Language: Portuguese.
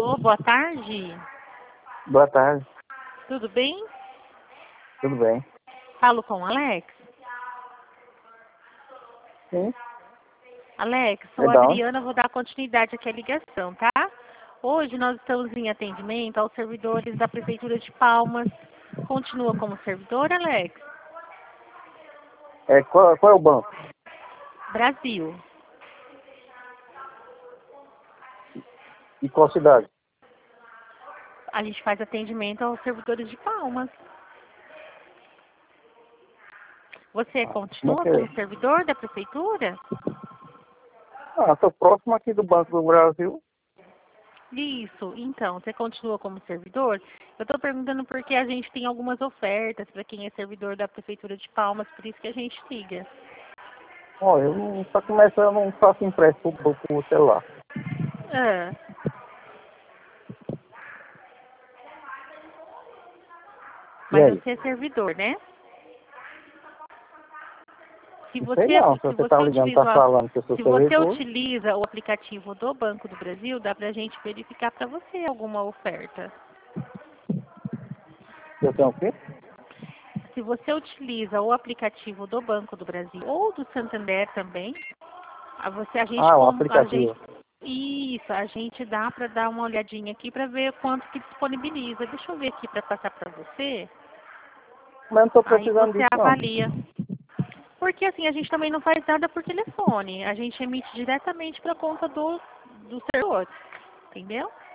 Alô, boa tarde. Boa tarde, Tudo bem? tudo bem? Falo com o Alex. Sim, Alex, sou a legal. Adriana, vou dar continuidade aqui à ligação, tá? Hoje nós estamos em atendimento aos servidores da Prefeitura de Palmas. Continua como servidor, Alex? Qual é o banco? Brasil. E qual cidade? A gente faz atendimento aos servidores de Palmas. Você Como é continua que é? como servidor da Prefeitura? Estou próximo aqui do Banco do Brasil. Isso, então, você continua como servidor? Eu estou perguntando porque a gente tem algumas ofertas para quem é servidor da Prefeitura de Palmas, por isso que a gente liga. Ó, eu não, para começar, eu não faço empréstimo por celular. Ah, E mas aí? você é servidor, né? Se Não sei você, não, se você se está você ligando, está utiliza, falando que eu sou se você servidor. utiliza o aplicativo do Banco do Brasil, dá para a gente verificar para você alguma oferta. Eu tenho o quê? Se você utiliza o aplicativo do Banco do Brasil ou do Santander também, O aplicativo. a gente dá para dar uma olhadinha aqui para ver quanto que disponibiliza. Deixa eu ver aqui para passar para você. Mas eu não estou Aí precisando você disso, não. avalia. Porque assim, a gente também não faz nada por telefone. A gente emite diretamente para a conta do servidor. Entendeu?